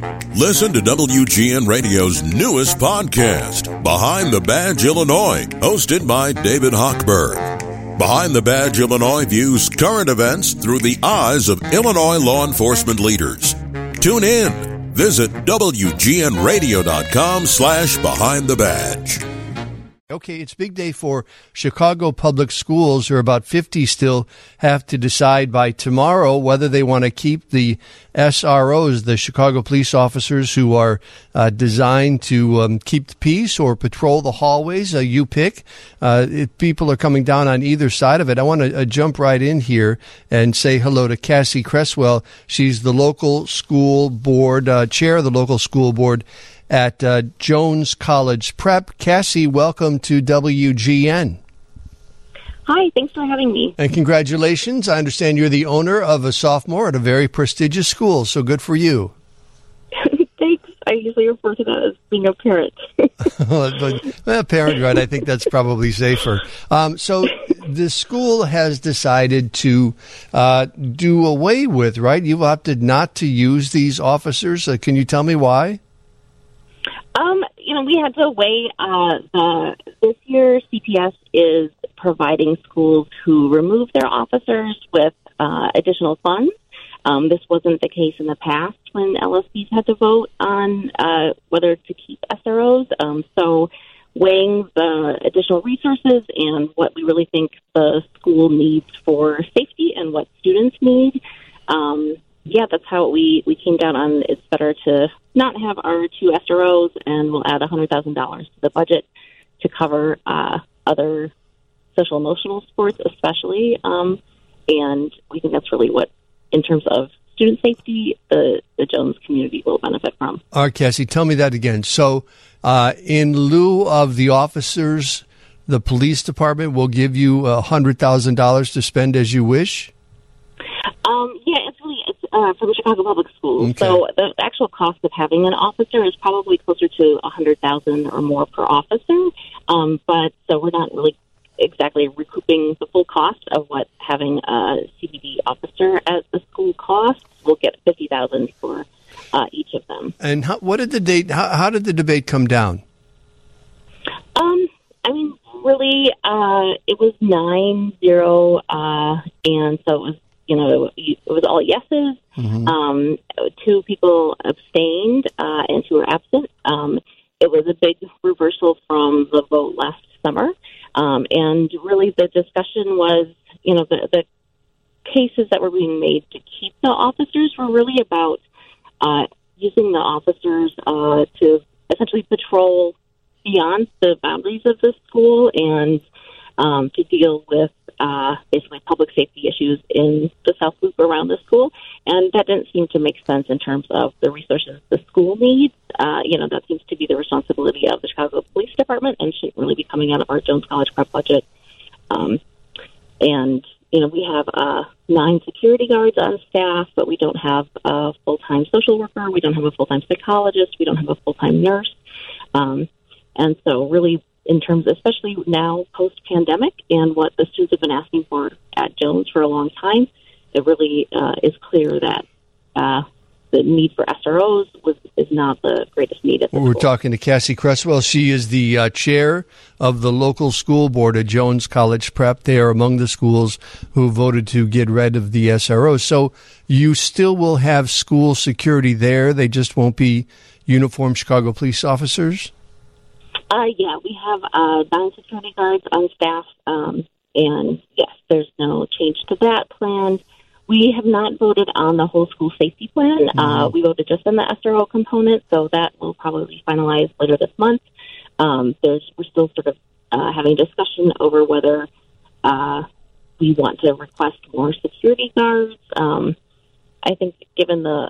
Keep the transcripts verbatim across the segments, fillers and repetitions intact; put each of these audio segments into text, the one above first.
Listen to W G N Radio's newest podcast, Behind the Badge Illinois, hosted by David Hochberg. Behind the Badge Illinois views current events through the eyes of Illinois law enforcement leaders. Tune in. Visit W G N radio dot com slash behind the badge. Okay, it's big day for Chicago Public Schools, or about fifty still have to decide by tomorrow whether they want to keep the S R Os, the Chicago police officers who are uh, designed to um, keep the peace or patrol the hallways. Uh, you pick. Uh, it, people are coming down on either side of it. I want to uh, jump right in here and say hello to Cassie Cresswell. She's the local school board, uh, chair of the local school board at uh, Jones College Prep. Cassie, welcome to W G N. Hi, thanks for having me. And congratulations. I understand you're the owner of a sophomore at a very prestigious school, so good for you. Thanks. I usually refer to that as being a parent. well, parent, right? I think that's probably safer. Um, so the school has decided to uh, do away with, right? You've opted not to use these officers. Uh, can you tell me why? Um, you know, we had to weigh, uh, the, this year C P S is providing schools who remove their officers with uh, additional funds. Um, this wasn't the case in the past when L S Ps had to vote on uh, whether to keep S R Os. Um, so weighing the additional resources and what we really think the school needs for safety and what students need, um, yeah, that's how we, we came down on it's better to not have our two S R Os, and we'll add one hundred thousand dollars to the budget to cover uh, other social-emotional sports especially. Um, and we think that's really what, in terms of student safety, the, the Jones community will benefit from. All right, Cassie, tell me that again. So uh, in lieu of the officers, the police department will give you one hundred thousand dollars to spend as you wish? Um, yeah, it's really it's uh, for the Chicago Public Schools. Okay. So the actual cost of having an officer is probably closer to one hundred thousand dollars or more per officer. Um, but so we're not really exactly recouping the full cost of what having a C B D officer at the school costs. We'll get fifty thousand dollars for uh, each of them. And how, what did the date? How, how did the debate come down? Um, I mean, really, uh, it was nine zero, uh, and so it was. You know, it was all yeses. Mm-hmm. Um, two people abstained uh, and two were absent. Um, it was a big reversal from the vote last summer. Um, and really the discussion was, you know, the, the cases that were being made to keep the officers were really about uh, using the officers uh, to essentially patrol beyond the boundaries of the school and um, to deal with Uh, basically public safety issues in the South Loop around the school. And that didn't seem to make sense in terms of the resources the school needs. Uh, you know, that seems to be the responsibility of the Chicago Police Department and shouldn't really be coming out of our Jones College Prep budget. Um, and, you know, we have uh, nine security guards on staff, but we don't have a full-time social worker. We don't have a full-time psychologist. We don't have a full-time nurse. Um, and so really, in terms, especially now post-pandemic and what the students have been asking for at Jones for a long time, it really uh, is clear that uh, the need for S R Os was, is not the greatest need at the We're school. talking to Cassie Cresswell. She is the uh, chair of the local school board at Jones College Prep. They are among the schools who voted to get rid of the S R Os. So you still will have school security there. They just won't be uniformed Chicago police officers? Uh, yeah, we have uh, nine security guards on staff, um, and yes, there's no change to that plan. We have not voted on the whole school safety plan. Mm-hmm. Uh, we voted just on the S R O component, so that will probably be finalized later this month. Um, there's, we're still sort of uh, having discussion over whether uh, we want to request more security guards. Um, I think given the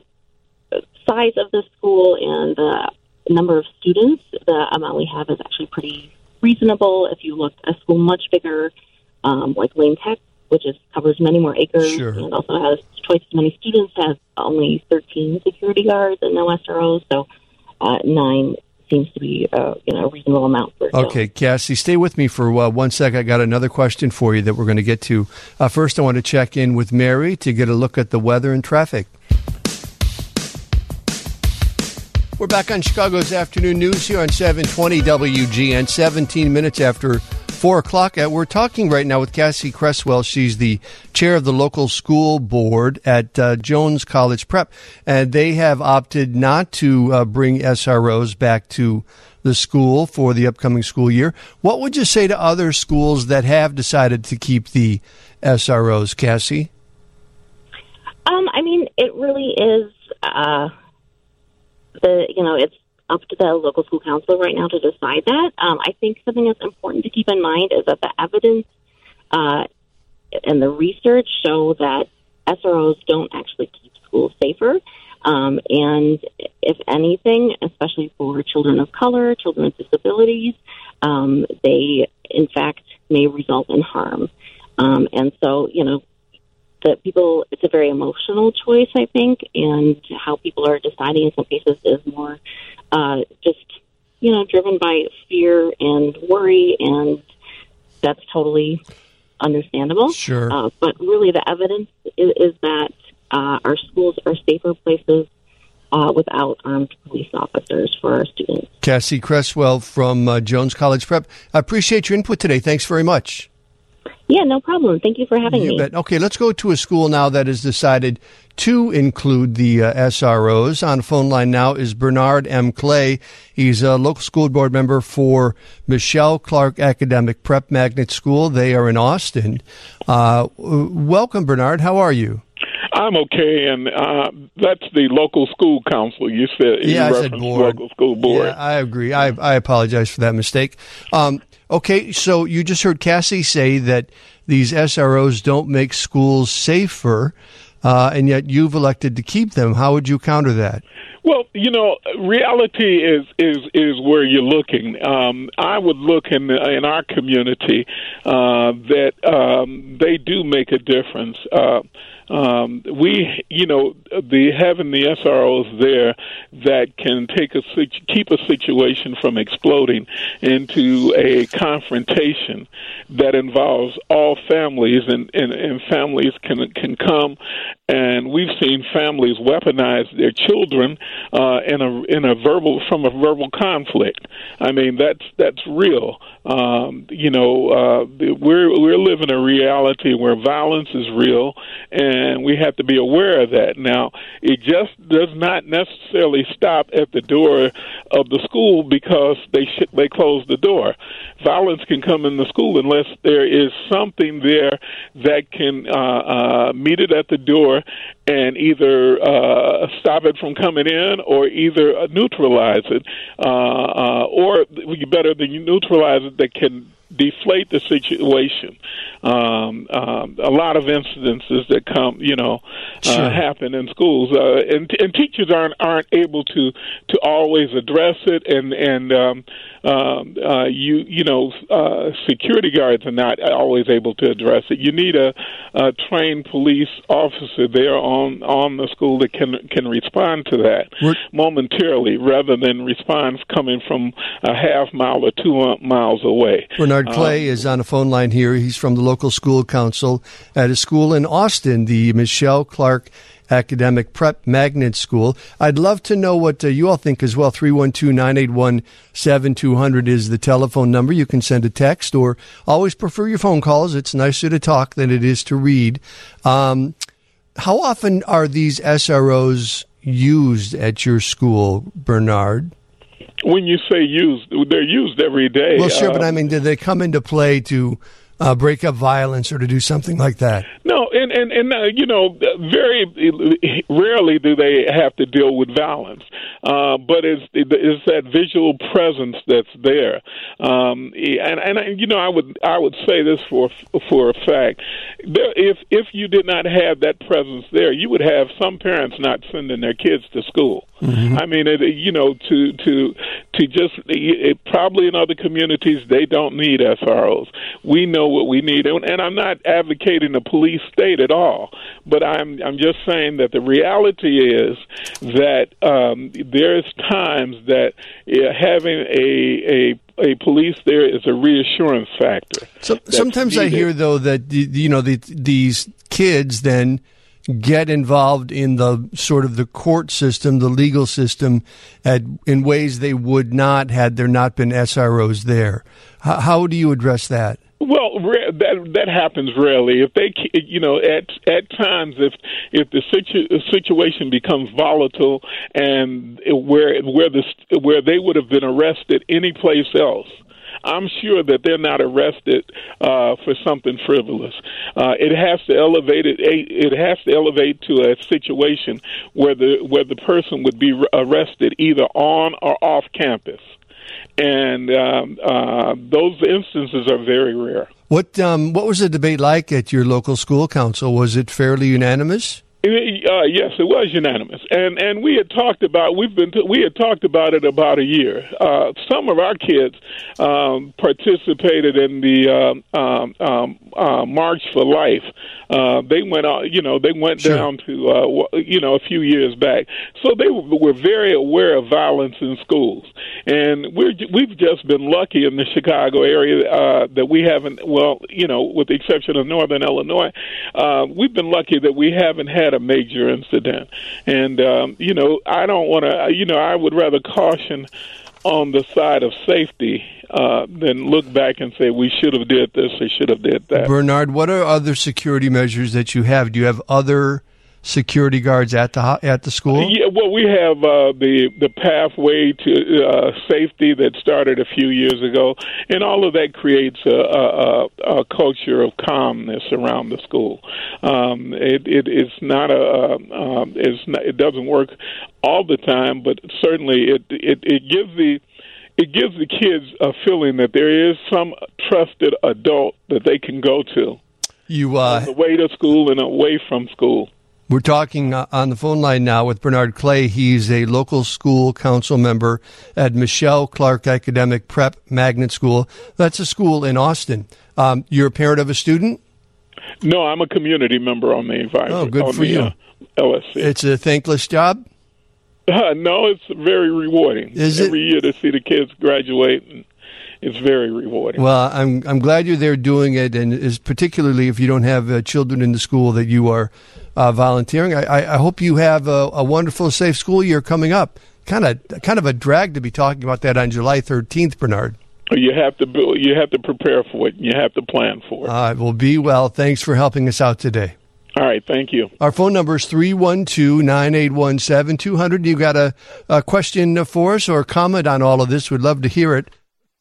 size of the school and the number of students, the amount we have is actually pretty reasonable. If you look at a school much bigger, um, like Lane Tech, which is covers many more acres sure. and also has twice as many students, has only thirteen security guards and no S R Os. So uh, nine seems to be uh, you know, a reasonable amount for Okay, Cassie, stay with me for uh, one sec. I got another question for you that we're going to get to. Uh, first, I want to check in with Mary to get a look at the weather and traffic. We're back on Chicago's Afternoon News here on seven twenty W G N, seventeen minutes after four o'clock. We're talking right now with Cassie Cresswell. She's the chair of the local school board at uh, Jones College Prep, and they have opted not to uh, bring S R Os back to the school for the upcoming school year. What would you say to other schools that have decided to keep the S R Os, Cassie? Um, I mean, it really is, uh, the you know, it's up to the local school council right now to decide that. Um, I think something that's important to keep in mind is that the evidence uh, and the research show that S R Os don't actually keep schools safer. Um, and if anything, especially for children of color, children with disabilities, um, they, in fact, may result in harm. Um, and so, you know, the people, it's a very emotional choice, I think, and how people are deciding in some cases is more uh, just, you know, driven by fear and worry, and that's totally understandable. Sure. Uh, but really the evidence is, is that uh, our schools are safer places uh, without armed police officers for our students. Cassie Cresswell from uh, Jones College Prep. I appreciate your input today. Thanks very much. Yeah, no problem. Thank you for having you me. Bet. Okay, let's go to a school now that has decided to include the uh, S R Os. On the phone line now is Bernard M. Clay. He's a local school board member for Michelle Clark Academic Prep Magnet School. They are in Austin. Uh, welcome, Bernard. How are you? I'm okay, and uh, that's the local school council. You said yeah, you I said board. Local school board. Yeah, I agree. I, I apologize for that mistake. Um, okay, so you just heard Cassie say that these S R Os don't make schools safer, uh, and yet you've elected to keep them. How would you counter that? Well, you know, reality is is, is where you're looking. Um, I would look in in our community uh, that um, they do make a difference. Uh, um, we, you know, the having the S R Os there that can take a keep a situation from exploding into a confrontation that involves all families, and, and, and families can can come, and we've seen families weaponize their children uh, in a in a verbal from a verbal conflict. I mean, that's that's real. Um, you know, uh, we're we're living a reality where violence is real, and we have to be aware of that. Now, it just does not necessarily stop at the door of the school because they sh- they close the door. Violence can come in the school unless there is something there that can uh, uh, meet it at the door and either uh, stop it from coming in, or either uh, neutralize it, uh, uh, or better than you neutralize it, that can deflate the situation. Um, um, a lot of incidences that come, you know, uh, sure. happen in schools, uh, and, and teachers aren't aren't able to to always address it, and and um, um, uh, you you know, uh, security guards are not always able to address it. You need a, a trained police officer there on on the school that can can respond to that We're- momentarily, rather than response coming from a half mile or two miles away. Bernard Clay um, is on a phone line here. He's from the local school council at a school in Austin, the Michelle Clark Academic Prep Magnet School. I'd love to know what uh, you all think as well. three one two, nine eight one, seven two zero zero is the telephone number. You can send a text, or always prefer your phone calls. It's nicer to talk than it is to read. Um, how often are these S R Os used at your school, Bernard? When you say used, they're used every day. Well, sure, uh, but I mean, do they come into play to uh, break up violence or to do something like that? No, and, and, and uh, you know, very rarely do they have to deal with violence. Uh, but it's, it's that visual presence that's there. Um, and, and, you know, I would I would say this for for a fact. There, if, if you did not have that presence there, you would have some parents not sending their kids to school. Mm-hmm. I mean, it, you know, to to to just it, probably in other communities they don't need S R Os. We know what we need, and, and I'm not advocating a police state at all. But I'm I'm just saying that the reality is that um, there's times that uh, having a a a police there is a reassurance factor. So, sometimes needed. I hear though that you know the, these kids then get involved in the sort of the court system, the legal system, at, in ways they would not had there not been S R Os there. How, how do you address that? Well, that that happens rarely. If they, you know, at at times, if if the situ, situation becomes volatile and where where the where they would have been arrested any place else, I'm sure that they're not arrested uh, for something frivolous. Uh, it has to elevate it. It has to elevate to a situation where the where the person would be arrested either on or off campus. And um, uh, those instances are very rare. What um, what was the debate like at your local school council? Was it fairly unanimous? Uh, yes, it was unanimous, and and we had talked about we've been we had talked about it about a year. Uh, some of our kids um, participated in the um, um, um, uh, March for Life. Uh, they went out, you know, they went Sure. down to uh, you know a few years back, so they were very aware of violence in schools, and we're we've just been lucky in the Chicago area uh, that we haven't. Well, you know, with the exception of Northern Illinois, uh, we've been lucky that we haven't had a major incident. And, um, you know, I don't want to, you know, I would rather caution on the side of safety uh, than look back and say we should have did this or should have did that. Bernard, what are other security measures that you have? Do you have other security guards at the ho- at the school? Yeah, well, we have uh, the the pathway to uh, safety that started a few years ago, and all of that creates a, a, a culture of calmness around the school. Um, it, it it's not a um, it's not, it doesn't work all the time, but certainly it it, it gives the it gives the kids a feeling that there is some trusted adult that they can go to. You uh, on the way to school and away from school. We're talking uh, on the phone line now with Bernard Clay. He's a local school council member at Michelle Clark Academic Prep Magnet School. That's a school in Austin. Um, you're a parent of a student? No, I'm a community member on the advisory. Oh, good on for the, you. Uh, L S C. It's a thankless job? Uh, no, it's very rewarding. Is Every it? year to see the kids graduate, and it's very rewarding. Well, I'm I'm glad you're there doing it, and is particularly if you don't have uh, children in the school that you are uh, volunteering. I, I, I hope you have a, a wonderful, safe school year coming up. Kind of kind of a drag to be talking about that on July thirteenth, Bernard. You have to build, you have to prepare for it. And you have to plan for it. Uh, well, be well. Thanks for helping us out today. All right, thank you. Our phone number is three one two, nine eight one, seven two zero zero. You got a, a question for us or a comment on all of this? We'd love to hear it.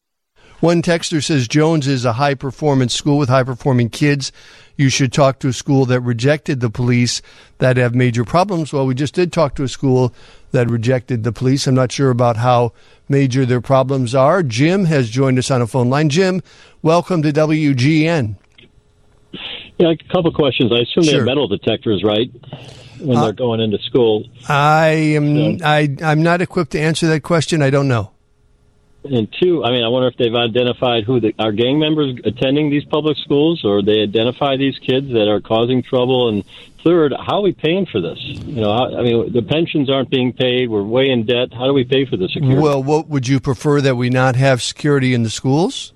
One texter says Jones is a high-performance school with high-performing kids. You should talk to a school that rejected the police that have major problems. Well, we just did talk to a school that rejected the police. I'm not sure about how major their problems are. Jim has joined us on a phone line. Jim, welcome to W G N. Yeah, a couple questions. I assume Sure. they have metal detectors, right, when Uh, they're going into school? I am So- I I'm not equipped to answer that question. I don't know. And two, I mean, I wonder if they've identified who the, are gang members attending these public schools, or they identify these kids that are causing trouble. And third, how are we paying for this? You know, how, I mean, the pensions aren't being paid. We're way in debt. How do we pay for the security? Well, what would you prefer, that we not have security in the schools?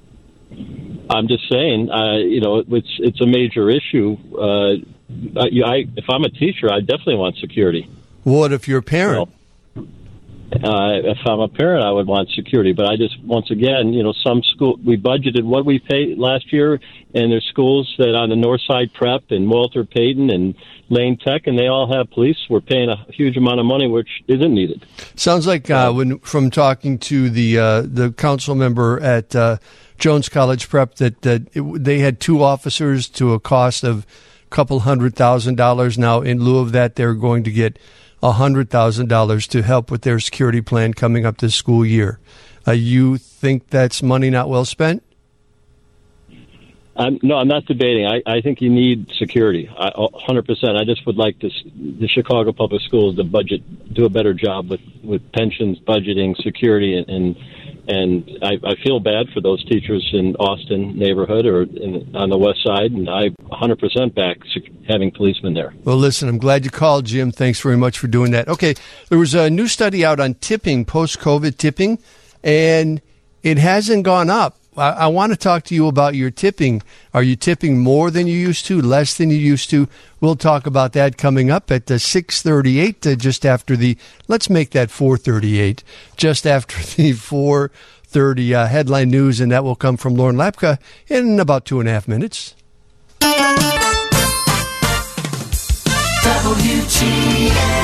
I'm just saying, uh, you know, it's it's a major issue. Uh, I, if I'm a teacher, I definitely want security. What if you're a parent? Well, Uh, if I'm a parent, I would want security. But I just, once again, you know, some school, we budgeted what we paid last year, and there's schools that on the North Side Prep and Walter Payton and Lane Tech, and they all have police. We're paying a huge amount of money, which isn't needed. Sounds like uh, when from talking to the uh, the council member at uh, Jones College Prep that, that it, they had two officers to a cost of a couple hundred thousand dollars. Now, in lieu of that, they're going to get one hundred thousand dollars to help with their security plan coming up this school year. Uh, you think that's money not well spent? I'm, no, I'm not debating. I, I think you need security, I, one hundred percent. I just would like this, the Chicago Public Schools to budget, do a better job with, with pensions, budgeting, security, and and, and I, I feel bad for those teachers in Austin neighborhood or in, on the west side, and I one hundred percent back having policemen there. Well, listen, I'm glad you called, Jim. Thanks very much for doing that. Okay, there was a new study out on tipping, post-COVID tipping, and it hasn't gone up. I, I want to talk to you about your tipping. Are you tipping more than you used to, less than you used to? We'll talk about that coming up at the six thirty-eight, uh, just after the, let's make that four thirty-eight, just after the four thirty uh, headline news, and that will come from Lauren Lapka in about two and a half minutes. W G N